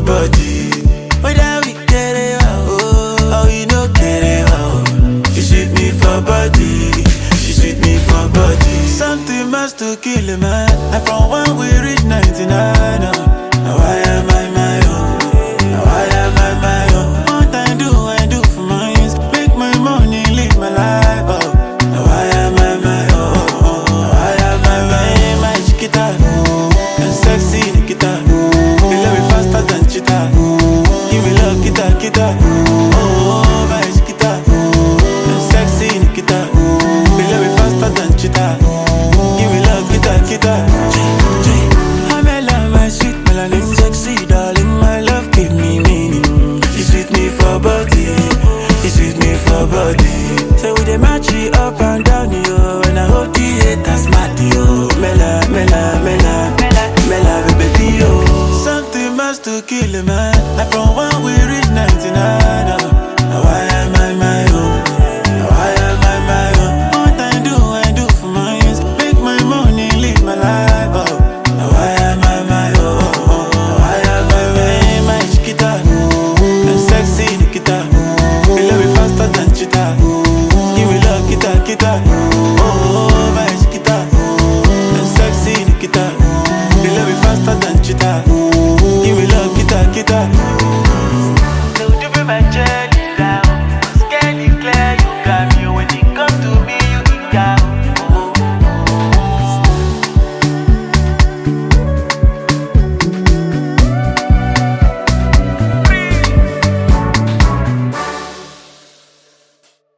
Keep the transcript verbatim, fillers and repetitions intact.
body. Whether we get it oh, or we no get it oh. She sweet me for body, she sweet me for body. Something must to kill a man. And from when we reach ninety-nine oh. Now why am I my own? Now why am I my own? What I do, I do for mine. Make my money, live my life oh. Now why am I my own? Now why am I my my chiquita? And sexy Nikita. You love me faster than cheetah. Give me love, kita, kita. Oh, my chiquita. And sexy Nikita. You love me faster than cheetah. Give me love, kita, kita. I'm a love, my sweet melanin, sexy darling. My love give me meaning. She sweet me for body, she sweet me for body. So we dey match it up and down yo, and I hope the haters mad yo. Mela, mela, mela, mela, baby yo. Something must to kill a man. Like from when we reach ninety-nine oh. Now why am I my own? Now why am I my own? What I do, I do for mine. Make my money, live my life oh. Now why am I my own? Now why am I my my chiquita? And sexy Nikita. You love me faster than cheetah. Give me love, kita, kita. Oh, my chiquita. And sexy Nikita. You love me faster than cheetah. Give me love, kita, kita.